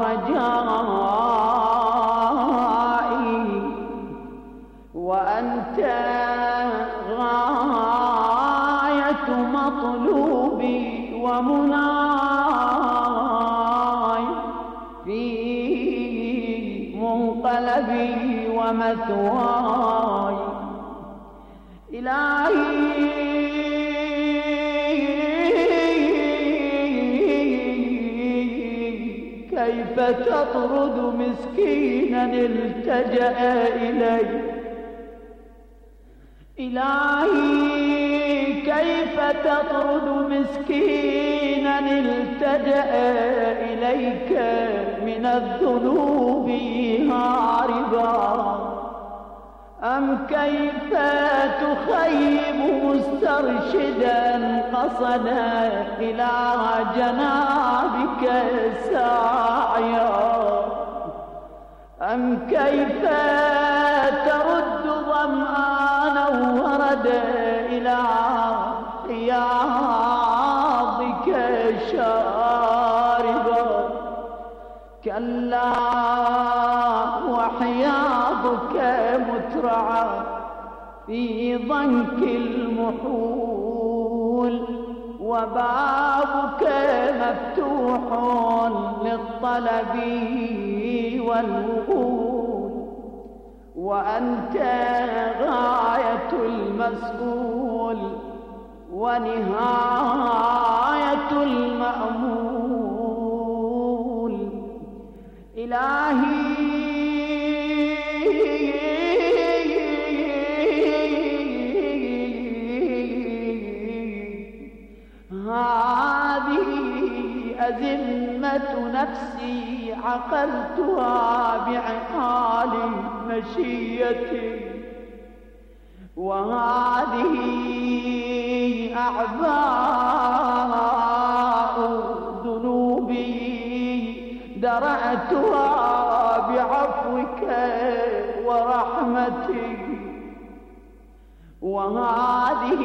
S9: ورجائي، وأنت غاية مطلوبي ومناي في منقلبي ومثواي. إلهي كيف تطرد مسكينا التجأ إليك، إلهي كيف تطرد مسكينا التجأ إليك من الذنوب هاربا، أم كيف تخيب مسترشدا قصدا إلى جنابك ساعيا، أم كيف ترد ظمآنا وردا إلى حياضك شاربا، كلا وحياضك مترعى في ضنك المحول، وبابك مفتوح للطلب والوقول، وأنت غاية المسؤول ونهاية المأمول. إلهي هذه أزمة نفسي عقلتها بعقال مشيتي، وهذه أعباء ذنوبي درعتها بعفوك ورحمتك، وهذه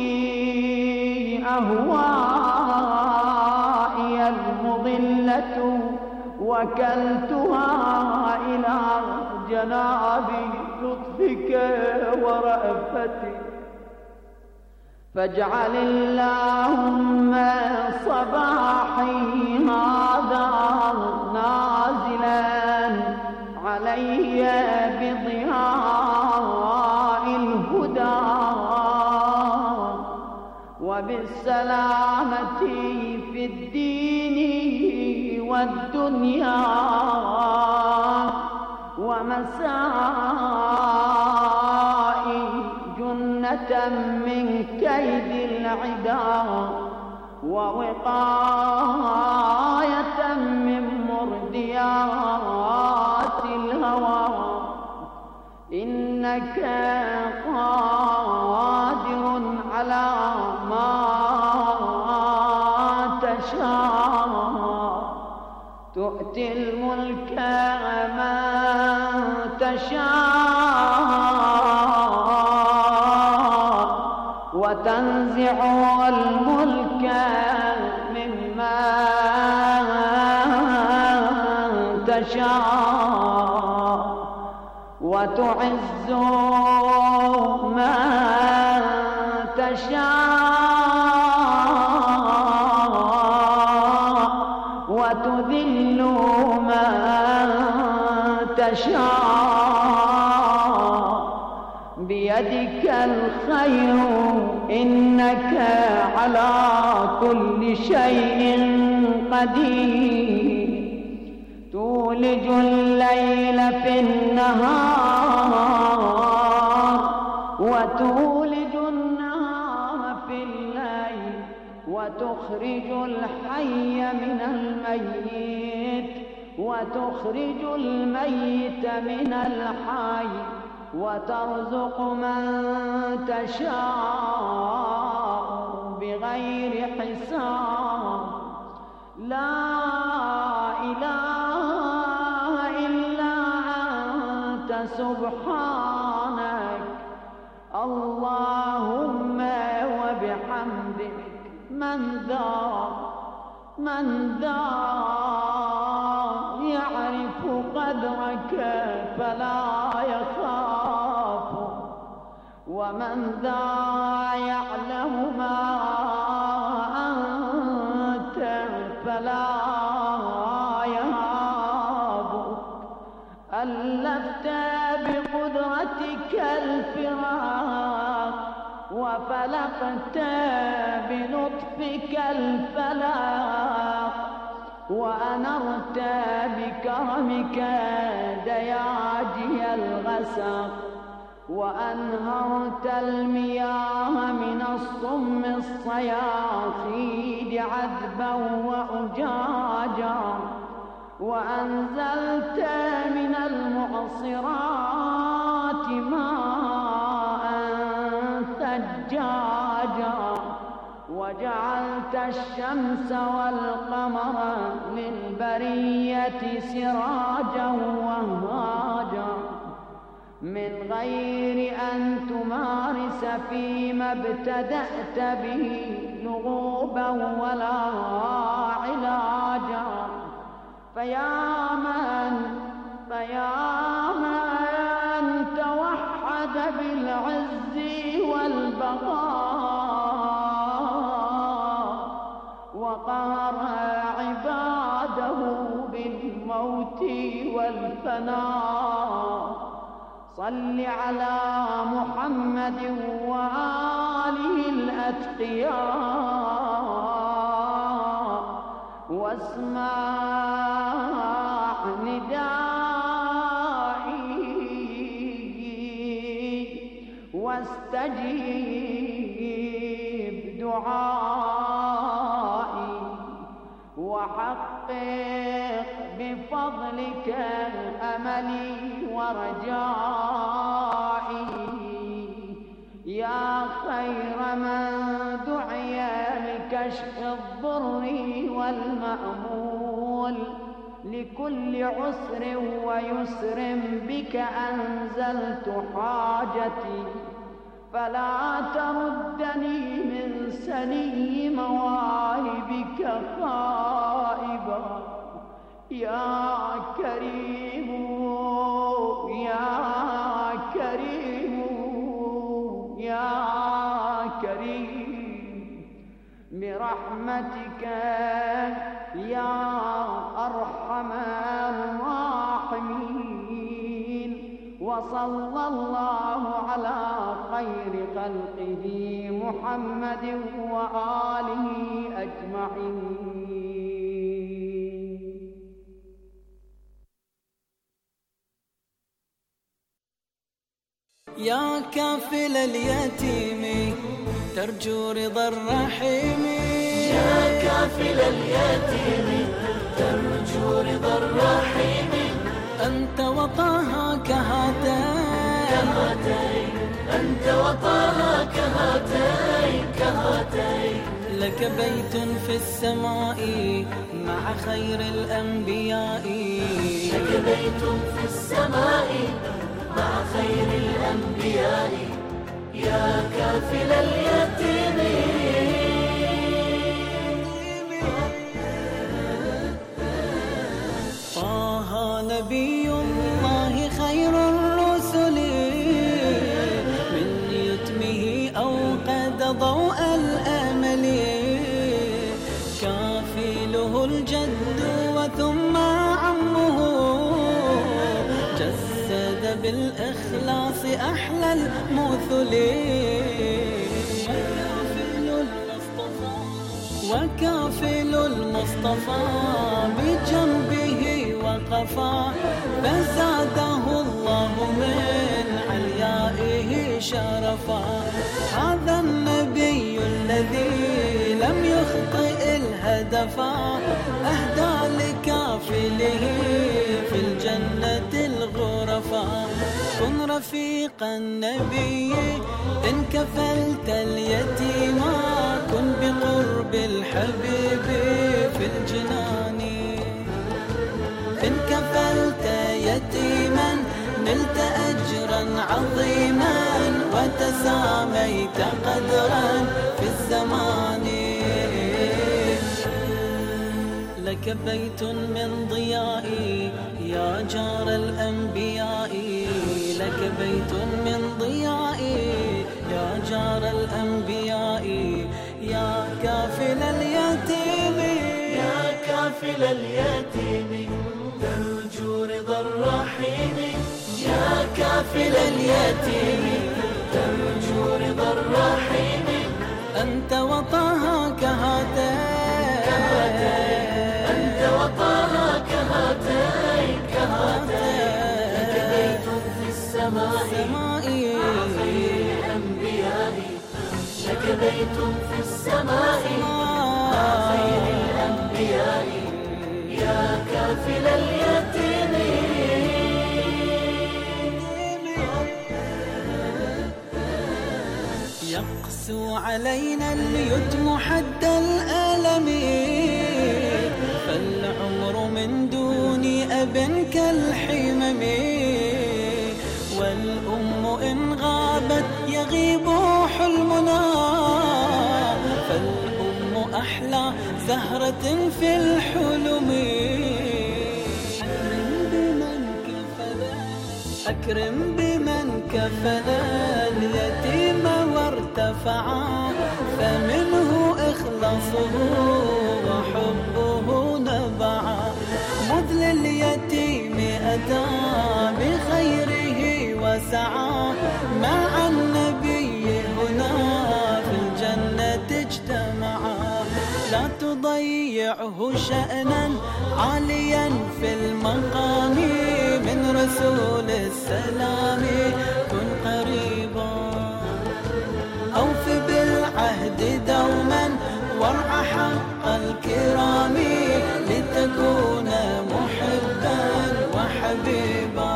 S9: أهوائي المضلة وكلتها إلى جناب لطفك ورأفتك، فاجعل اللهم صباحي هذا نازلا علي بضياء الهدى وبالسلامة في الدين والدنيا، ومسائي جنة من كيد العدا، ووقاية من مرديات الهوى، إنك قادر على ما تشاء، تؤتي الملك من تشاء، وتنزع الملك ممن تشاء، وتعز من تشاء، وتذل من تشاء، بيدك بيدك الخير إنك على كل شيء قدير تولج الليل في النهار وتولج النهار في الليل وتخرج الحي من الميت وتخرج الميت من الحي وترزق من تشاء بغير حساب لا إله إلا أنت سبحانك اللهم وبحمدك من ذا من ذا يعرف قدرك فلا يخاف ومن ذا يعلم ما أنت فلا يهاب ألفت بقدرتك الفراق وفلقت بلطفك الفلاق وأنرت بكرمك دياجي الغسق وأنهرت المياه من الصم الصياصيد عذبا وأجاجا وأنزلت من المعصرات ماء ثجاجا وجعلت الشمس والقمر للبرية سراجا وهاجا من غير أن تمارس فيما ابتدأت به لغوبا ولا علاجا فيا من فيا من توحد بالعز والبقاء وقهر عباده بالموت والفناء صل على محمد وآله الأتقياء واسمع ندائي واستجيب دعائي وحقق بفضلك أملي ورجائي يا خير من دعي لكشف الضر والمأمول لكل عسر ويسر بك أنزلت حاجتي فلا تردني من سني مواهبك خائبا يا كريم يا كريم يا كريم برحمتك يا أرحم الراحمين وصلى الله على خير خلقه محمد وآله أجمعين.
S7: يا كافل اليتيم ترجو رضا الرحيم يا كافل اليتيم ترجو رضا الرحيم أنت وطاها كهاتين أنت وطاها كهاتين كهاتين لك بيت في السماء مع خير الأنبياء لك بيت في السماء مع خير الأنبياء يا كافل اليتيم. طه نبي الله خير الرسل من يتمه أوقد ضوء الأمل كافله الجد وثم عمه جسد بال بالإخلاص أحلى المثلين. وكافل المصطفى بجنبه وقفا، فزاده الله من عليائه شرفا. هذا النبي الذي لم يخطئ الهدفا، أهدى لكافله في الجنة الغرفا. كن رفيق النبي إن كفلت اليتيما، كن بقرب الحبيب في الجنان. إن كفلت يتيما نلت أجرا عظيما، وتساميت قدرا في الزمان. لك بيت من ضيائي يا جار الأنبياء، لك بيت من ضيائي يا جار الأنبياء. يا كافل اليتيم يا كافل اليتيم، ترجو رضا الرحيم. يا كافل اليتيم ترجو رضا الرحيم. أنت وطه كهاتين، أنت وطه كهاتين كهاتين. لك بيت في السماء مع خير الأنبياء، لك بيت في السماء مع خير الأنبياء. يا كافل اليتيم يقسو علينا اليتم حد الألم، فالعمر من دون أب كالحمم. والأم إن غابت يغيب حلمنا، فالأم أحلى زهرة في الحلم. أكرم بمن كفنا اليتيم وارتفعا، فمنه إخلاصه وحبه نبعا. مذ لليتيم أتى بخيره وسعى، مع النبي هنا في الجنة اجتمعا. لا تضيعه شأنا عاليا في المقام، من رسول السلام كن قريبا. أوف بالعهد دوما وارع حق الكرام، لتكون محبا وحبيبا.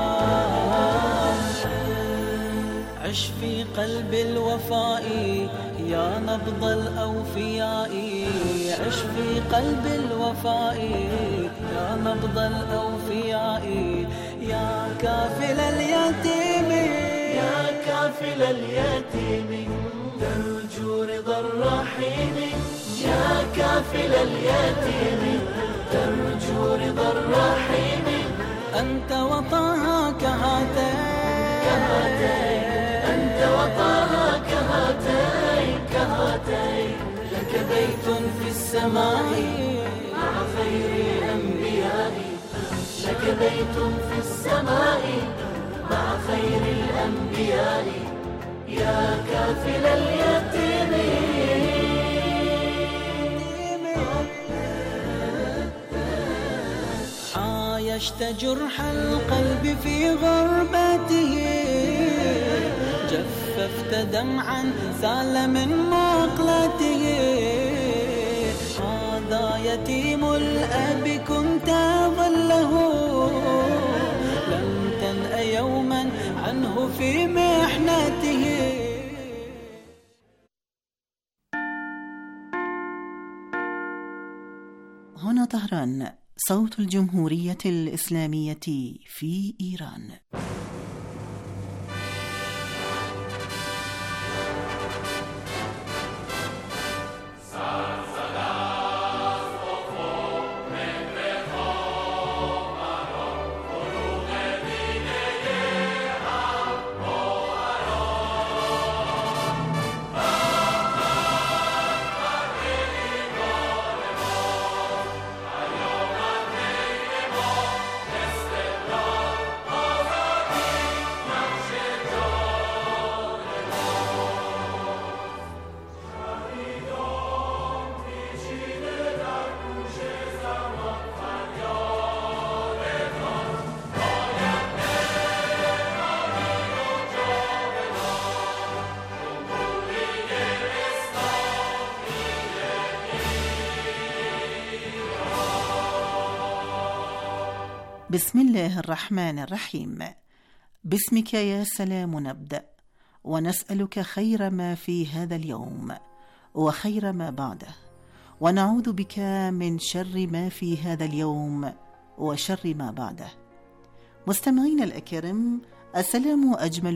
S7: عش في قلب الوفاء يا نبض الأوفياء، عش في قلب الوفاء يا نبض الأوفياء. يا كافل اليتيم يا كافل اليتيم، ترجو رضا الرحيم. يا كافل اليتيم ترجو رضا الرحيم. أنت وطه كهاتين، أنت وطه كهاتين كهاتين. لك بيت في السماء مع خير الأنبياء، لك بيت في السماء مع خير الأنبياء. يا كافل اليتيم عايشت جرح القلب في غربته، جففت دمعا سال من مقلته. هذا يتيم الأب كنت ظله، لم تنأ يوما عنه في محنته.
S10: هنا طهران، صوت الجمهورية الإسلامية في إيران. بسم الله الرحمن الرحيم. باسمك يا سلام نبدأ، ونسألك خير ما في هذا اليوم وخير ما بعده، ونعوذ بك من شر ما في هذا اليوم وشر ما بعده. مستمعين الأكارم، السلام أجمل